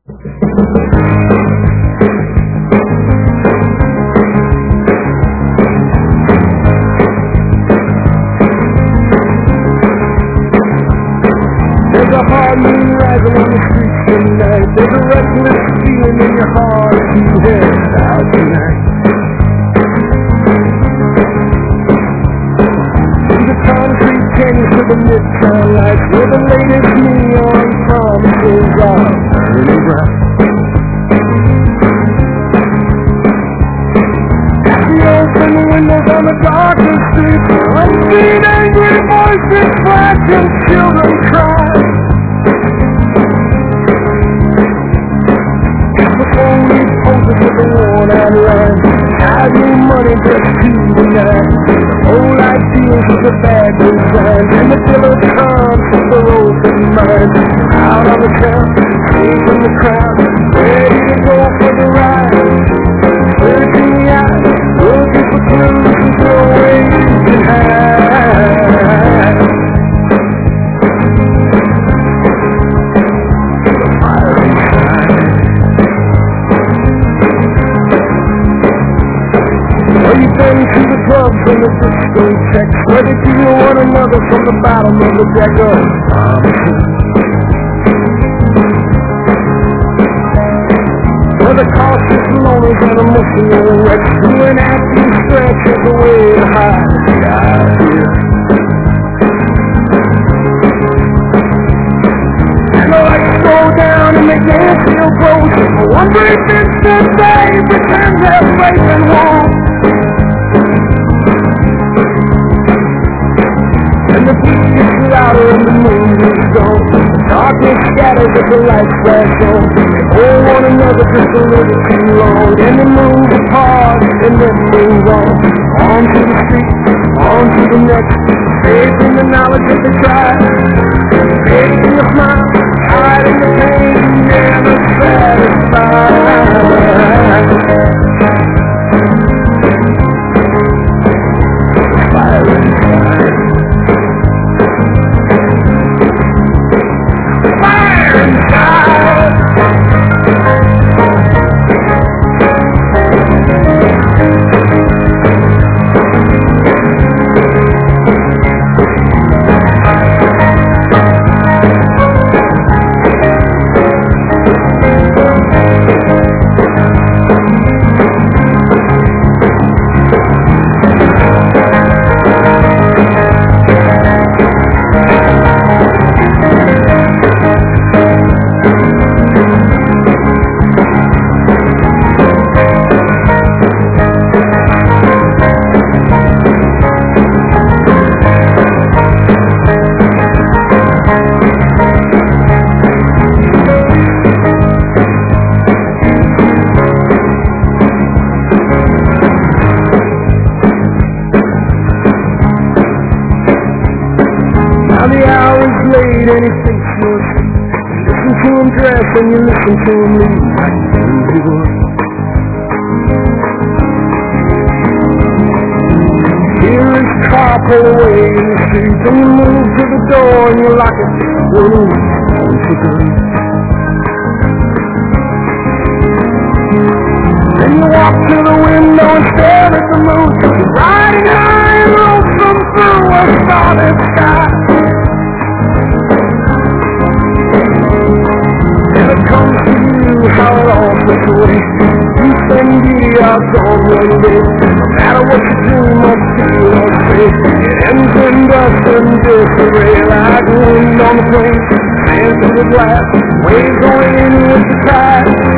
There's a hard moon rising on the streets tonight. There's a restless feeling in your heart as you head out tonight. Through the concrete canyons to the midtown lights, where the latest neon promises are burning bright. At the open windows on the darkest streets, unseen angry voices flash and children cry. Only poses with a worn-out line. Have no money just to deny. Old ideals of the bad design, and the pillow comes with the open mind. Out on the town, safe from the crowd, ready to go for the ride. Searching the eyes, looking for clues and no way you can hide. The fire inside. Well, you've been to the clubs and the discotheques, where they feel one another from the bottom of the deck of where the cautious loners and emotional wrecks do an acting stretch as a way to hide the idea. And the lights go down and they dance real close. For one brief instant they pretend they're breaking home. And the beat gets louder and the moon is gone. Darkness scatters as the lights flash on. They hold one another just a little too long. Then they move apart and then move on. On to the street, on to the next. Faith in the knowledge that they tried. Faith in the smile, hiding the pain, never satisfied. Fire inside. And he thinks you're sweet. You listen to him dress and you listen to him leave like you knew he would. Hear his car pull away in the street, and you move to the door and you lock it when he's gone for good. Then you walk to the window and stare at the moon, riding high and lonesome through a starlit sky. Comes to you how it all slips away. You spend beauty outdoors one day. No matter what you do, must feel or say. It ends in dust and disarray, like wind on the plain. Sand through the glass, waves going in with the tide.